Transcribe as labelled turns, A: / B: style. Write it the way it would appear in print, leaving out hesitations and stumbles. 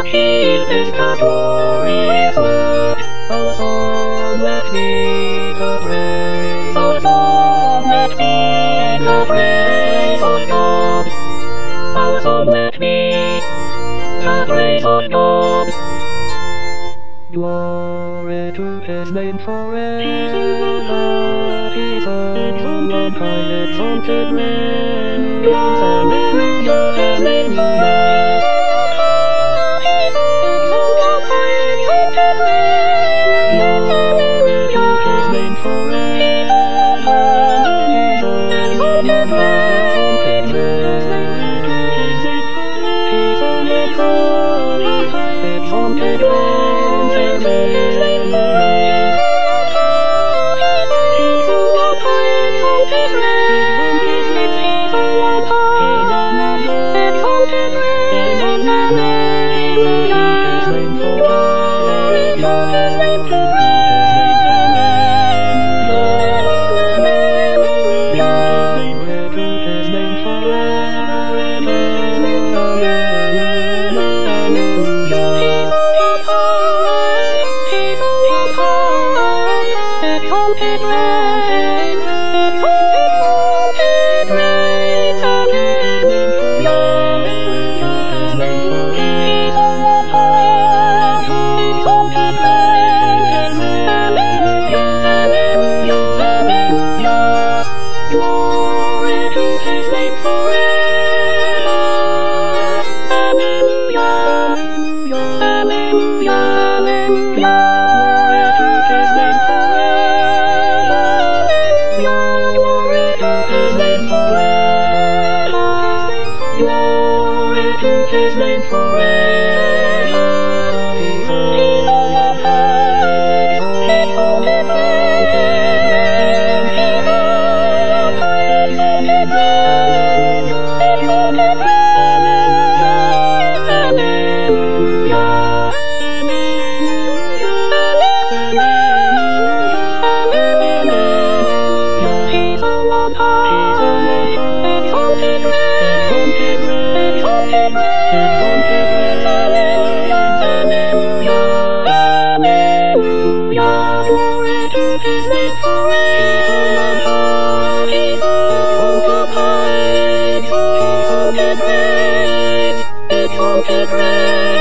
A: He is the glorious word. O song, let me the praise of God. Let me the praise of God. O song, let me the praise of God. Glory to his name forever. He's on high, exalted reigns. Hallelujah, hallelujah. He's on high, exalted reigns. Hallelujah, his name forever. He's on high, exalted reigns. He's on high, exalted reigns. His name forever. He's on high, exalted reign. He's on high, exalted reign. Exalted reign. Hallelujah. He's on high, exalted reign. Exalted reign. Exalted reign.